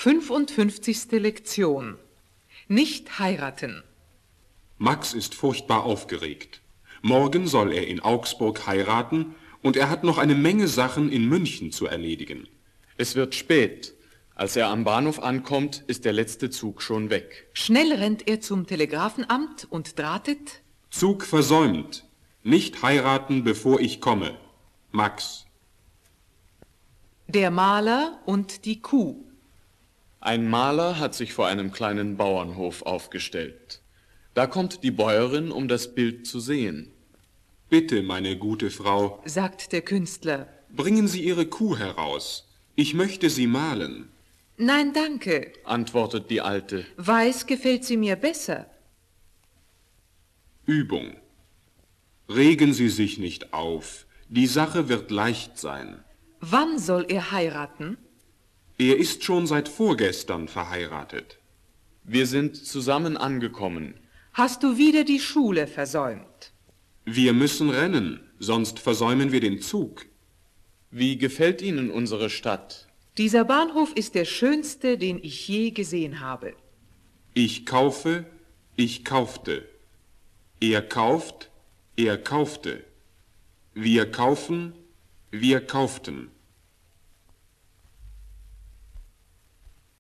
55. Lektion. Nicht heiraten. Max ist furchtbar aufgeregt. Morgen soll er in Augsburg heiraten und er hat noch eine Menge Sachen in München zu erledigen. Es wird spät. Als er am Bahnhof ankommt, ist der letzte Zug schon weg. Schnell rennt er zum Telegrafenamt und drahtet: Zug versäumt. Nicht heiraten, bevor ich komme. Max. Der Maler und die Kuh. Ein Maler hat sich vor einem kleinen Bauernhof aufgestellt. Da kommt die Bäuerin, um das Bild zu sehen. Bitte, meine gute Frau, sagt der Künstler. bringen Sie Ihre Kuh heraus. Ich möchte sie malen. Nein, danke. Antwortet die Alte. Weiß gefällt sie mir besser. Übung. Regen Sie sich nicht auf. Die Sache wird leicht sein. Wann soll er heiraten? Er ist schon seit vorgestern verheiratet. Wir sind zusammen angekommen. Hast du wieder die Schule versäumt? Wir müssen rennen, sonst versäumen wir den Zug. Wie gefällt Ihnen unsere Stadt? Dieser Bahnhof ist der schönste, den ich je gesehen habe. Ich kaufe, ich kaufte. Er kauft, er kaufte. Wir kaufen, wir kauften.